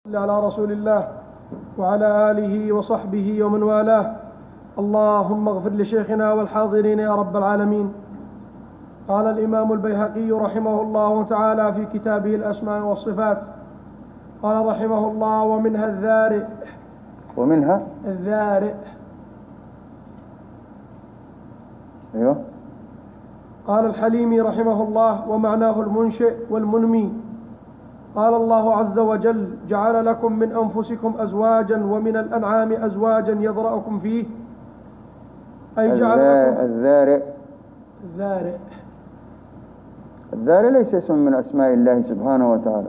على رسول الله وعلى آله وصحبه ومن والاه. اللهم اغفر لشيخنا والحاضرين يا رب العالمين. قال الإمام البيهقي رحمه الله تعالى في كتابه الأسماء والصفات، قال رحمه الله: ومنها الذارئ. ومنها الذارئ. أيوه. قال الحليمي رحمه الله: ومعناه المنشئ والمنمي. قال الله عز وجل: جعل لكم من أنفسكم أزواجا ومن الأنعام أزواجا يذرأكم فيه، أي جعل لكم الذارئ. الذارئ. الذارئ ليس اسم من أسماء الله سبحانه وتعالى،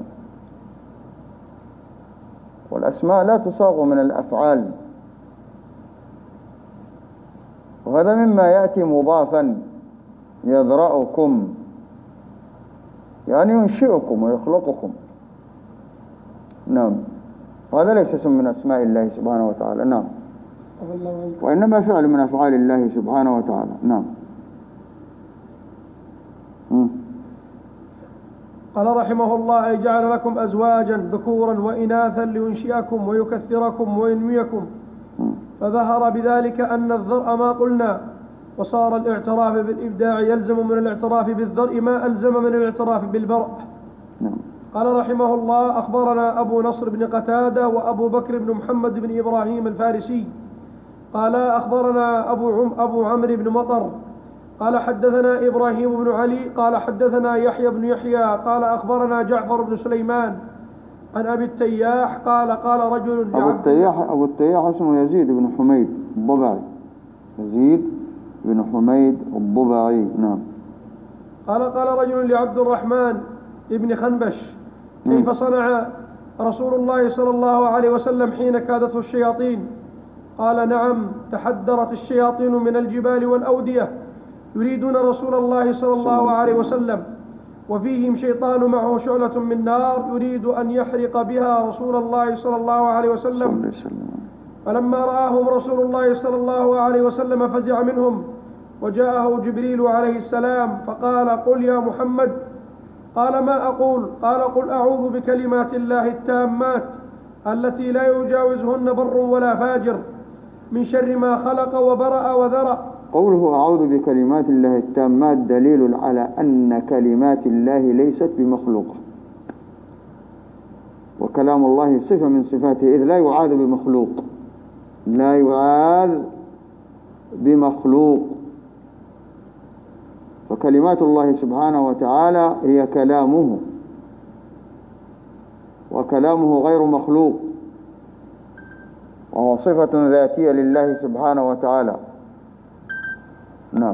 والأسماء لا تصاغ من الأفعال، وهذا مما يأتي مضافا: يذرأكم يعني ينشئكم ويخلقكم. نعم، وهذا ليس اسم من أسماء الله سبحانه وتعالى. نعم، وإنما فعل من أفعال الله سبحانه وتعالى. نعم. قال رحمه الله: أي جعل لكم أزواجا ذكورا وإناثا لينشئكم ويكثركم وينميكم، فظهر بذلك أن الذرء ما قلنا، وصار الاعتراف بالإبداع يلزم من الاعتراف بالذرء ما ألزم من الاعتراف بالبرء. قال رحمه الله: أخبرنا أبو نصر بن قتادة وأبو بكر بن محمد بن إبراهيم الفارسي قال أخبرنا أبو عمرو بن مطر قال حدثنا إبراهيم بن علي قال حدثنا يحيى بن يحيى قال أخبرنا جعفر بن سليمان عن أبي التياح قال قال رجل أبو التياح اسمه يزيد بن حميد الضبعي. يزيد بن حميد الضبعي. نعم. قال رجل لعبد الرحمن ابن خنبش: كيف صنع رسول الله صلى الله عليه وسلم حين كادته الشياطين؟ قال: نعم، تحدرت الشياطين من الجبال والأودية يريدون رسول الله صلى الله عليه وسلم، وفيهم شيطان معه شعلة من نار يريد أن يحرق بها رسول الله صلى الله عليه وسلم. فلما رآهم رسول الله صلى الله عليه وسلم فزع منهم، وجاءه جبريل عليه السلام فقال: قل يا محمد. قال: ما أقول؟ قال: قل أعوذ بكلمات الله التامات التي لا يجاوزهن بر ولا فاجر من شر ما خلق وبرأ وذرأ. قوله أعوذ بكلمات الله التامات دليل على أن كلمات الله ليست بمخلوقة، وكلام الله صفة من صفاته، إذ لا يعاذ بمخلوق، لا يعاذ بمخلوق. فكلمات الله سبحانه وتعالى هي كلامه، وكلامه غير مخلوق، وهو صفة ذاتية لله سبحانه وتعالى. نعم.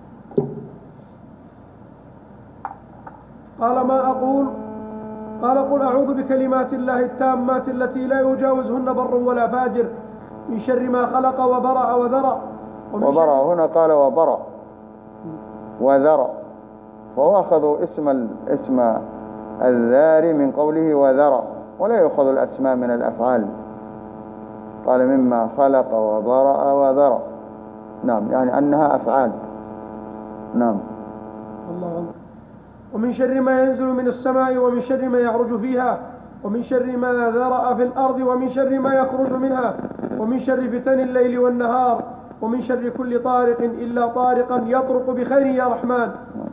قال: ما أقول؟ قال: قل أعوذ بكلمات الله التامات التي لا يجاوزهن بر ولا فاجر من شر ما خلق وبرأ وذرأ. وبرأ هنا قال وبرأ وذرأ، فهو أخذوا اسم الذار من قوله وذرأ، ولا يأخذ الأسماء من الأفعال. قال مما خلق وبرأ وذرأ. نعم، يعني أنها أفعال. نعم. الله عنه. ومن شر ما ينزل من السماء ومن شر ما يعرج فيها ومن شر ما ذرأ في الأرض ومن شر ما يخرج منها ومن شر فتن الليل والنهار ومن شر كل طارق إلا طارقا يطرق بخير يا رحمن.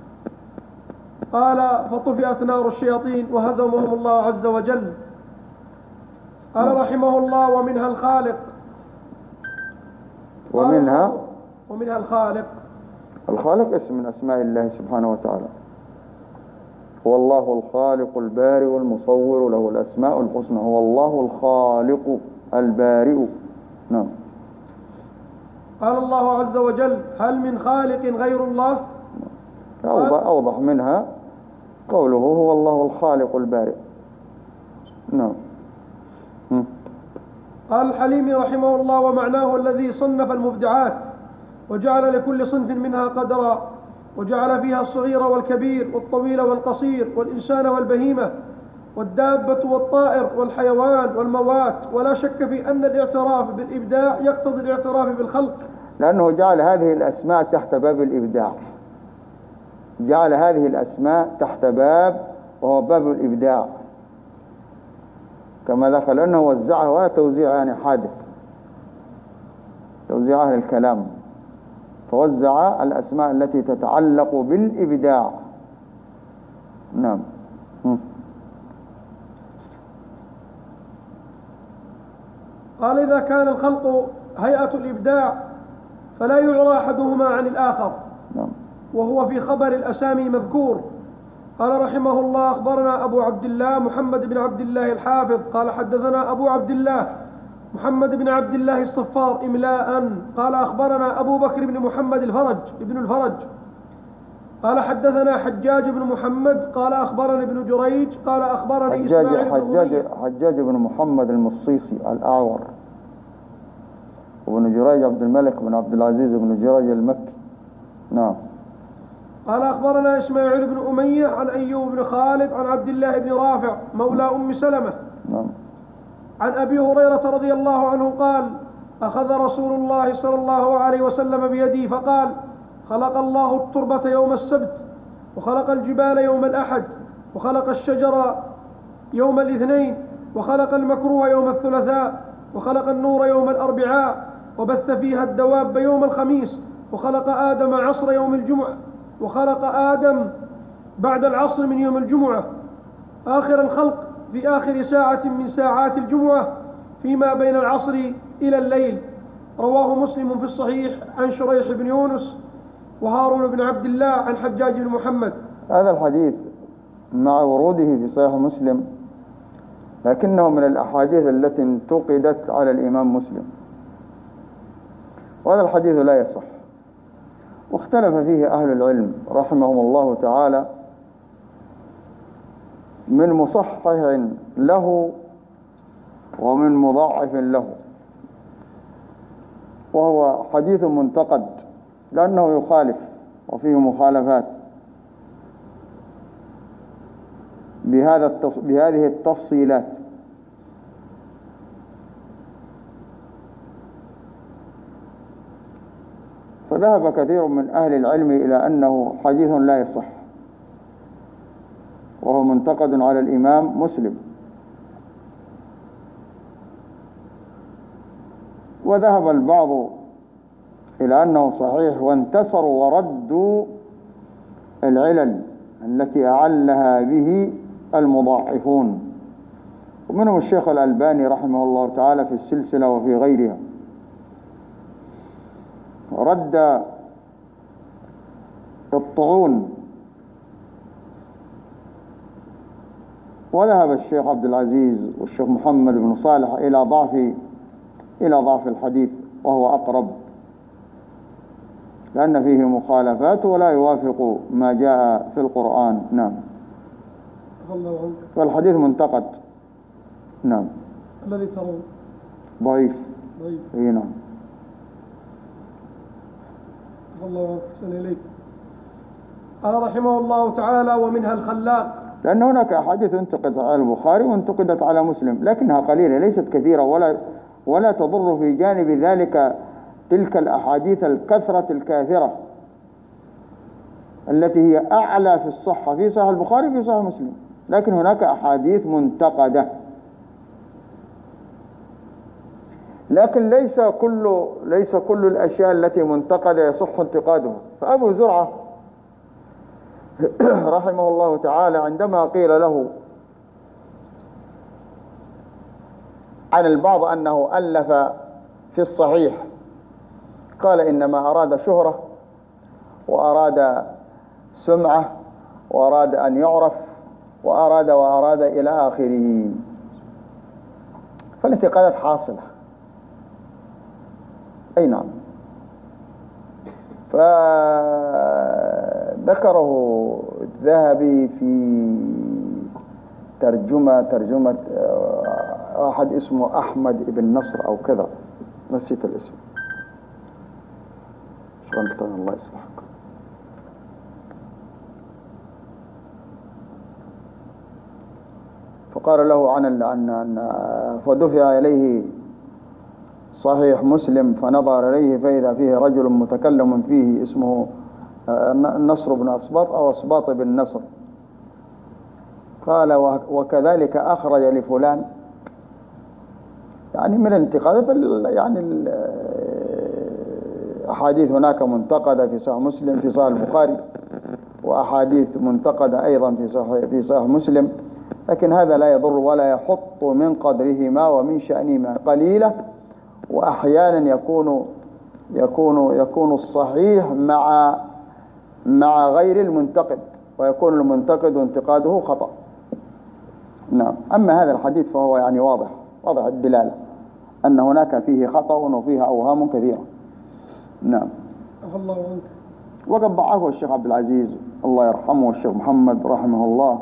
قال: فطفئت نار الشياطين وهزمهم الله عز وجل. قال رحمه الله: ومنها الخالق. ومنها الخالق. الخالق اسم من أسماء الله سبحانه وتعالى، هو الله الخالق البارئ المصور، له الأسماء الحسنى، هو الله الخالق البارئ. نعم. قال الله عز وجل: هل من خالق غير الله؟ أوضح منها قوله هو الله الخالق البارئ. نعم. قال الحليمي رحمه الله: ومعناه الذي صنف المبدعات وجعل لكل صنف منها قدرا، وجعل فيها الصغير والكبير والطويل والقصير والإنسان والبهيمة والدابة والطائر والحيوان والموات. ولا شك في أن الاعتراف بالإبداع يقتضي الاعتراف بالخلق، لأنه جعل هذه الأسماء تحت باب الإبداع، جعل هذه الأسماء تحت باب وهو باب الإبداع. كما ذكر، لأنه وزعها وهذا توزيع يعني حادث، توزيع أهل الكلام، فوزع الأسماء التي تتعلق بالإبداع. نعم. قال: إذا كان الخلق هيئة الإبداع فلا يعرى أحدهما عن الآخر. نعم. وهو في خبر الأسامي مذكور. قال رحمه الله: أخبرنا أبو عبد الله محمد بن عبد الله الحافظ قال حدثنا أبو عبد الله محمد بن عبد الله الصفار إملاء قال أخبرنا أبو بكر بن محمد ابن الفرج قال حدثنا حجاج بن محمد قال أخبرنا ابن جريج قال أخبرني إسماعيل بن حجاج بن محمد المصيصي الأعور، وابن جريج عبد الملك بن عبد العزيز بن جريج المكي. نعم. قال أخبرنا إسماعيل بن أمية عن أيوب بن خالد عن عبد الله بن رافع مولى أم سلمة. نعم. عن أبي هريرة رضي الله عنه قال: أخذ رسول الله صلى الله عليه وسلم بيدي فقال: خلق الله التربة يوم السبت، وخلق الجبال يوم الأحد، وخلق الشجر يوم الاثنين، وخلق المكروه يوم الثلاثاء، وخلق النور يوم الأربعاء، وبث فيها الدواب يوم الخميس، وخلق آدم عصر يوم الجمعة، وخلق آدم بعد العصر من يوم الجمعة، آخر الخلق في آخر ساعة من ساعات الجمعة فيما بين العصر إلى الليل. رواه مسلم في الصحيح عن شريح بن يونس وهارون بن عبد الله عن حجاج بن محمد. هذا الحديث مع وروده في صحيح مسلم لكنه من الأحاديث التي انتقدت على الإمام مسلم، وهذا الحديث لا يصح، واختلف فيه أهل العلم رحمهم الله تعالى، من مصحح له ومن مضاعف له، وهو حديث منتقد لأنه يخالف وفيه مخالفات بهذه التفصيلات. فذهب كثير من أهل العلم إلى أنه حديث لا يصح، وهو منتقد على الإمام مسلم. وذهب البعض إلى أنه صحيح وانتصروا وردوا العلل التي أعلها به المضاعفون، ومنهم الشيخ الألباني رحمه الله تعالى في السلسلة وفي غيرها، رد الطعون. وذهب الشيخ عبد العزيز والشيخ محمد بن صالح إلى ضعف الحديث، وهو أقرب لأن فيه مخالفات ولا يوافق ما جاء في القرآن. نعم. والحديث منتقد. نعم. الذي ترون ضعيف. اي نعم. الله أحسن إليك. قال رحمه الله تعالى: ومنها الخلاق. لأن هناك أحاديث انتقدت على البخاري وانتقدت على مسلم، لكنها قليلة ليست كثيرة، ولا تضر في جانب ذلك تلك الأحاديث الكثرة الكاثرة التي هي أعلى في الصحة في صحيح البخاري في صحيح مسلم. لكن هناك أحاديث منتقدة، لكن ليس كل الأشياء التي منتقدة يصح انتقادها. فأبو زرعة رحمه الله تعالى عندما قيل له عن البعض أنه ألف في الصحيح قال: إنما أراد شهرة وأراد سمعة وأراد أن يعرف وأراد إلى آخره. فالانتقادات حاصلة. أي نعم. فذكره الذهبي في ترجمة واحد اسمه أحمد بن نصر أو كذا، نسيت الاسم. شكرا، الله يصلحك. فقال له عن فدفع إليه صحيح مسلم فنظر إليه فإذا فيه رجل متكلم فيه اسمه نصر بن أصباط أو أصباط بن نصر. قال: وكذلك أخرج لفلان. يعني من الانتقاد يعني أحاديث هناك منتقدة في صحيح مسلم، في صحيح البخاري، وأحاديث منتقدة أيضا في صحيح مسلم، لكن هذا لا يضر ولا يحط من قدرهما ومن شأنهما قليلة. وأحيانا يكون الصحيح مع غير المنتقد، ويكون المنتقد انتقاده خطأ. نعم. أما هذا الحديث فهو يعني واضح الدلالة أن هناك فيه خطأ وفيه أوهام كثيرة. نعم. عفى الله عنك. وقد ضعفه الشيخ عبد العزيز الله يرحمه والشيخ محمد رحمه الله،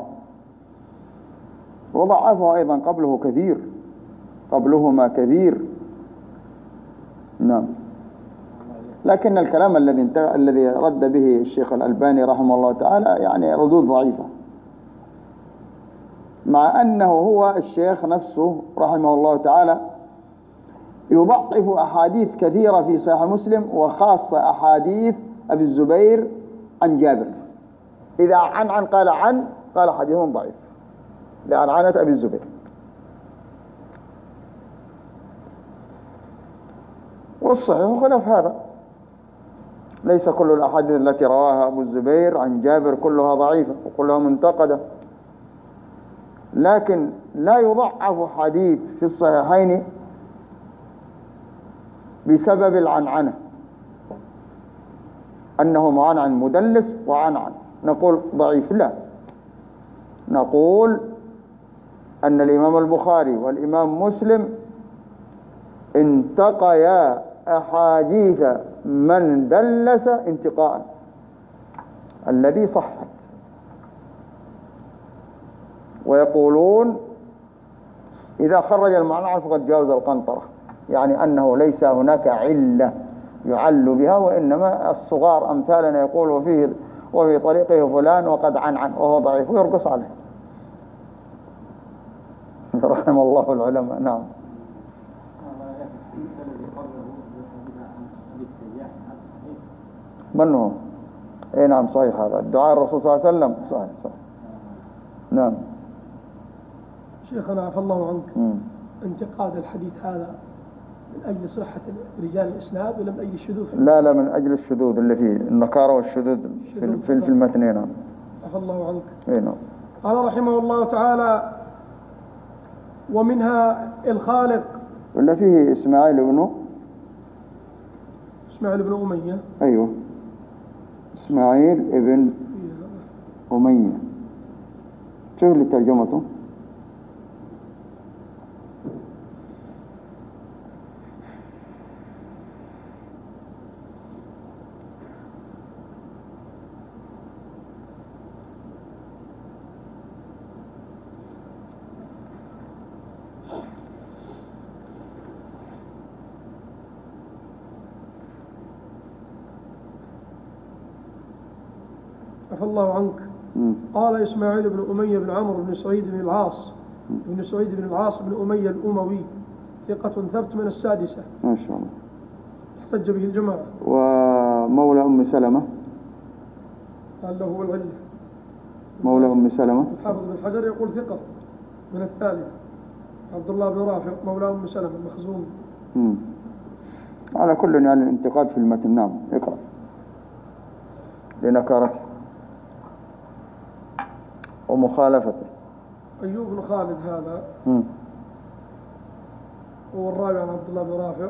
وضعفه أيضا قبلهما كثير. نعم. لكن الكلام الذي رد به الشيخ الألباني رحمه الله تعالى يعني ردود ضعيفة، مع أنه هو الشيخ نفسه رحمه الله تعالى يضعف أحاديث كثيرة في صحيح مسلم، وخاصة أحاديث أبي الزبير عن جابر. إذا قال حديث ضعيف لعنعنة أبي الزبير. والصحيح خلاف هذا، ليس كل الأحاديث التي رواها أبو الزبير عن جابر كلها ضعيفة وكلها منتقدة، لكن لا يضعف حديث في الصحيحين بسبب العنعنة، أنه معنعن مدلس وعنعن نقول ضعيف. لا، نقول أن الإمام البخاري والإمام مسلم انتقيا أحاديث من دلس انتقاء الذي صحت، ويقولون إذا خرج المعنعن فقد جاوز القنطرة، يعني أنه ليس هناك علة يعل بها، وإنما الصغار أمثالنا يقول وفي طريقه فلان وقد عنعن وهو ضعيف ويرقص عليه. رحم الله العلماء. نعم. من هو؟ اي نعم صحيح، هذا الدعاء الرسول صلى الله عليه وسلم صحيح. نعم. شيخنا عفى الله عنك، انتقاد الحديث هذا من أجل صحة رجال الإسناد ولا من أجل الشذوذ؟ لا، من أجل الشذوذ اللي فيه، النكارة والشذوذ في المتن. نعم. عفى الله عنك. اي نعم. قال رحمه الله تعالى: ومنها الخالق. ولا فيه إسماعيل بن أمية. أيوه، إسماعيل ابن أمية. شوف اللي ترجمته. عفى الله عنك. قال إسماعيل بن أمية بن عمرو بن سعيد بن العاص بن أمية الأموي ثقة ثبت من السادسة. ما شاء الله. احتج به الجماعة. ومولى أم سلمة. قال له هو العلة. مولى أم سلمة. الحافظ بن حجر يقول ثقة من الثالث. عبد الله بن رافع مولى أم سلمة المخزومي. على كل يعني الانتقاد في المتن. نعم. اقرأ لنكارته ومخالفته. أيوب بن خالد هذا هو الراوي عن عبد الله بن رافع.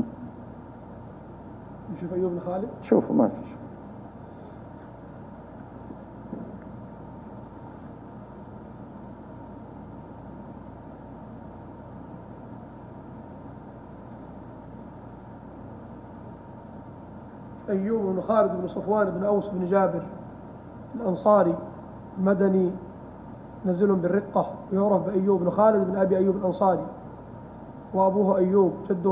نشوف أيوب بن خالد. شوفوا ما في شيء. أيوب بن خالد بن صفوان بن أوس بن جابر الأنصاري المدني نزل بالرقة، ويعرف بأيوب بن خالد بن أبي أيوب الأنصاري، وأبوه أيوب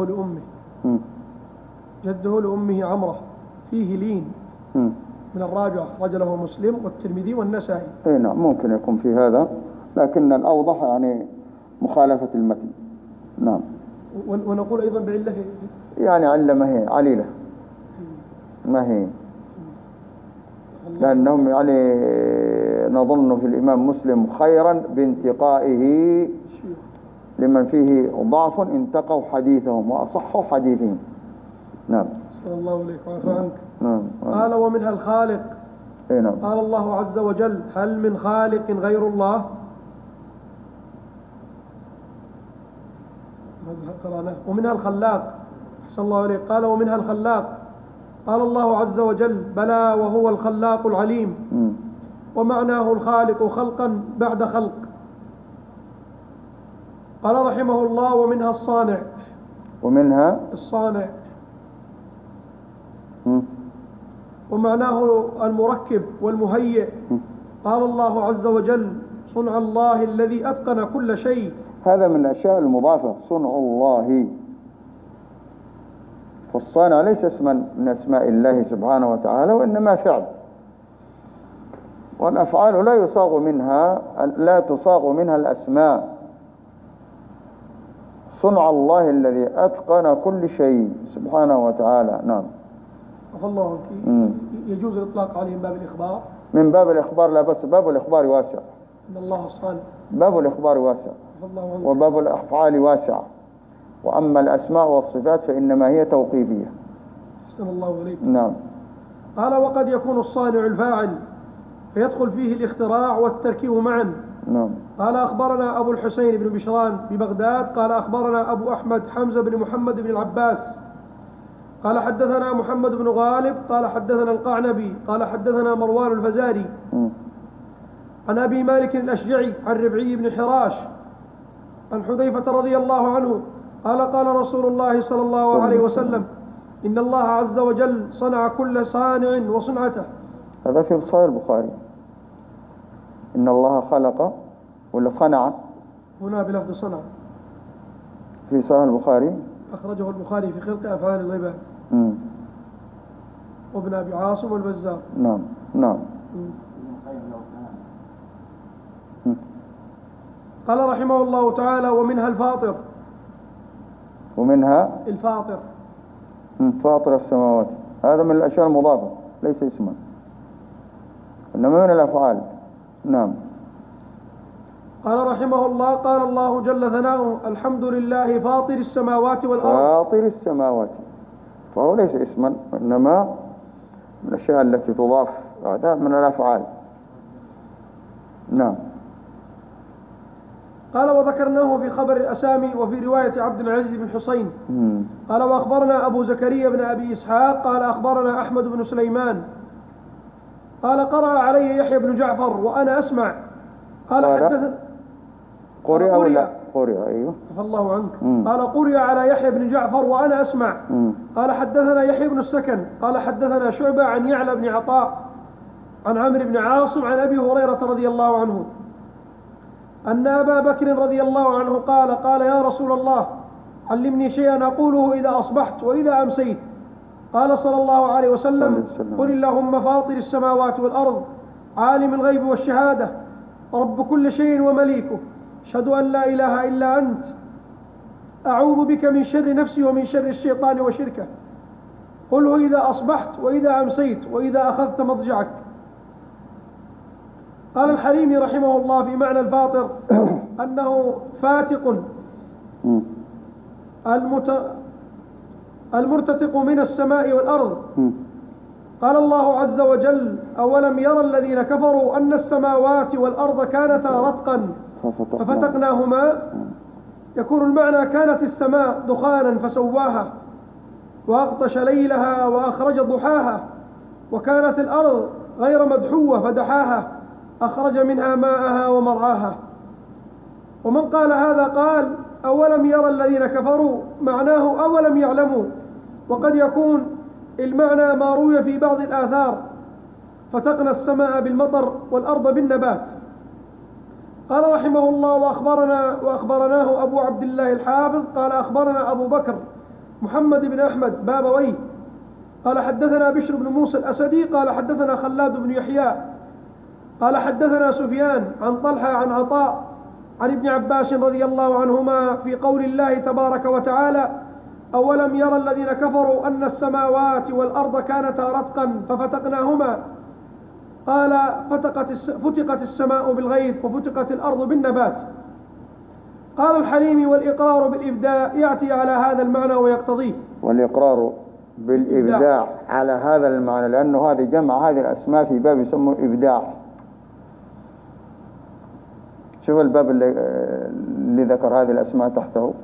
جده لأمه عمرة، فيه لين من الرابعة، أخرج له مسلم والترمذي والنسائي. اي نعم، ممكن يكون في هذا، لكن الأوضح يعني مخالفة المتن. نعم. ونقول أيضا بعلة، يعني علة ما هي عليلة، ما هي، لأنهم يعني نظن في الإمام مسلم خيرا بانتقائه لمن فيه ضعف انتقوا حديثهم وأصحوا حديثهم. نعم. صلى الله عليك وعفى عنك. نعم. قال ومنها الخالق. نعم. قال الله عز وجل هل من خالق غير الله؟ ومنها الخلاق. أحسن الله عليك. قال ومنها الخلاق. قال الله عز وجل بلى وهو الخلاق العليم. ومعناه الخالق خلقا بعد خلق. قال رحمه الله ومنها الصانع. ومنها الصانع ومعناه المركب والمهيئ. قال الله عز وجل صنع الله الذي أتقن كل شيء. هذا من الأشياء المضافة، صنع الله. فالصانع ليس اسما من أسماء الله سبحانه وتعالى، وإنما فعل، والأفعال لا تصاغ منها الأسماء. صنع الله الذي أتقن كل شيء سبحانه وتعالى. نعم. عفى الله عنك. يجوز الإطلاق عليه من باب الإخبار؟ من باب الإخبار لا بس، باب الإخبار واسع. إن الله صانع. باب الإخبار واسع وباب الأفعال واسع، وأما الأسماء والصفات فإنما هي توقيفية. أحسن الله إليك. نعم. قال وقد يكون الصانع الفاعل فيدخل فيه الاختراع والتركيب معا. نعم. قال أخبرنا أبو الحسين بن بشران ببغداد قال أخبرنا أبو أحمد حمزة بن محمد بن العباس قال حدثنا محمد بن غالب قال حدثنا القعنبي قال حدثنا مروان الفزاري عن أبي مالك الأشجعي عن ربعي بن حراش عن حذيفة رضي الله عنه قال قال رسول الله صلى الله عليه وسلم إن الله عز وجل صنع كل صانع وصنعته. هذا في صحيح البخاري. إن الله خلق ولا صنع؟ هنا بلفظ صنع. في صحيح البخاري. أخرجه البخاري في خلق أفعال العباد. وابن أبي عاصم والبزار. نعم. نعم. قال رحمه الله تعالى ومنها الفاطر. ومنها الفاطر. فاطر السماوات، هذا من الأشياء المضافة ليس اسما، إنما من الأفعال. نعم. قال رحمه الله قال الله جل ثناؤه الحمد لله فاطر السماوات والأرض. فاطر السماوات، فهو ليس اسما، إنما من الأشياء التي تضاف بعدها من الأفعال. نعم. قال وذكرناه في خبر الأسامي وفي رواية عبد العزيز بن حسين. قال وأخبرنا أبو زكريا بن أبي إسحاق قال أخبرنا أحمد بن سليمان قال قرأ علي يحيى بن جعفر وأنا أسمع. قال حدثنا قرئ ولا قرئ؟ أيوه. عفى الله عنك. قال قرئ على يحيى بن جعفر وأنا أسمع. قال حدثنا يحيى بن السكن قال حدثنا شعبة عن يعلى بن عطاء عن عمرو بن عاصم عن أبي هريرة رضي الله عنه أن أبا بكر رضي الله عنه قال يا رسول الله علمني شيئا أقوله إذا أصبحت وإذا أمسيت. قال صلى الله عليه وسلم قل اللهم فاطر السماوات والأرض عالم الغيب والشهادة رب كل شيء ومليكه أشهد أن لا إله إلا أنت أعوذ بك من شر نفسي ومن شر الشيطان وشركه قله إذا أصبحت وإذا أمسيت وإذا أخذت مضجعك. قال الحليمي رحمه الله في معنى الفاطر أنه فاتق المرتتق من السماء والأرض. قال الله عز وجل أولم يرى الذين كفروا أن السماوات والأرض كانتا رتقا ففتقناهما. يكون المعنى كانت السماء دخانا فسواها وأغطش ليلها وأخرج ضحاها وكانت الأرض غير مدحوة فدحاها أخرج منها ماءها ومرعاها. ومن قال هذا قال أولم يرى الذين كفروا معناه أولم يعلموا، وقد يكون المعنى ما روي في بعض الآثار فتقنا السماء بالمطر والأرض بالنبات. قال رحمه الله وأخبرناه أبو عبد الله الحافظ قال أخبرنا أبو بكر محمد بن أحمد بابويه قال حدثنا بشر بن موسى الأسدي قال حدثنا خلاد بن يحيى قال حدثنا سفيان عن طلحة عن عطاء عن ابن عباس رضي الله عنهما في قول الله تبارك وتعالى أولم يرى الذين كفروا أن السماوات والأرض كانتا رتقا ففتقناهما. قال فتقت السماء بالغيث وفتقت الأرض بالنبات. قال الحليمي: والإقرار بالإبداع يأتي على هذا المعنى ويقتضيه. والإقرار بالإبداع على هذا المعنى، لأنه هذا جمع هذه الأسماء في باب يسمى إبداع. شوف الباب اللي ذكر هذه الأسماء تحته.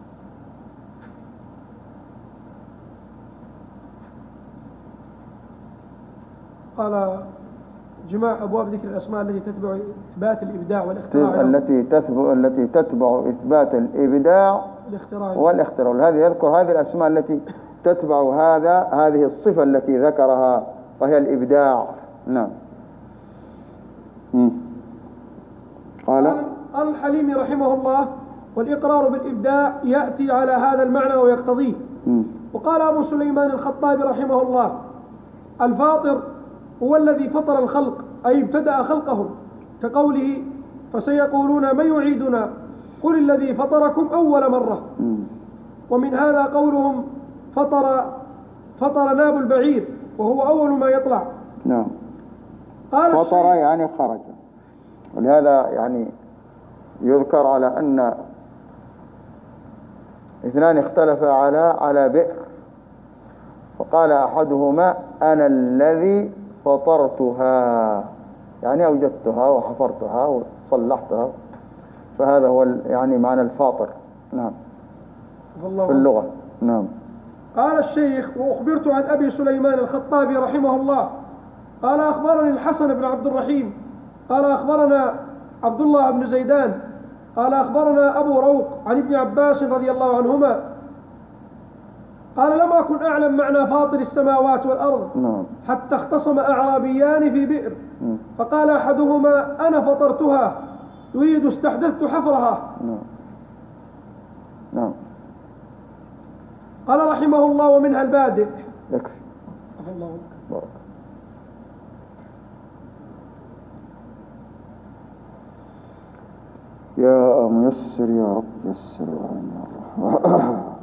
قال: جماع أبواب ذكر الأسماء التي تتبع إثبات الإبداع والاختراع، التي تتبع إثبات الإبداع والاختراع. هذه يذكر هذه الأسماء التي تتبع هذه الصفة التي ذكرها وهي الإبداع. نعم. قال الحليمي رحمه الله: والإقرار بالإبداع يأتي على هذا المعنى ويقتضيه. وقال أبو سليمان الخطابي رحمه الله: الفاطر هو الذي فطر الخلق، أي ابتدأ خلقهم، كقوله: فسيقولون من يعيدنا قل الذي فطركم أول مرة. ومن هذا قولهم فطر ناب البعير وهو أول ما يطلع. نعم. فطر يعني خرج. ولهذا يعني يذكر على أن اثنان اختلفا على بئر، وقال أحدهما: أنا الذي فطرتها، يعني أوجدتها وحفرتها وصلحتها، فهذا هو يعني معنى الفاطر. نعم، في اللغة. نعم. قال الشيخ: وأخبرت عن أبي سليمان الخطابي رحمه الله قال: أخبرني الحسن بن عبد الرحيم قال: أخبرنا عبد الله بن زيدان قال: أخبرنا أبو روق عن ابن عباس رضي الله عنهما قال: لم أكن أعلم معنى فاطر السماوات والأرض حتى اختصم أعرابيان في بئر، فقال أحدهما: أنا فطرتها، يريد استحدثت حفرها. نعم. قال رحمه الله: ومنها البادئ. يكفي. الله بارك. يا ميسر يا رب يسر يا رب.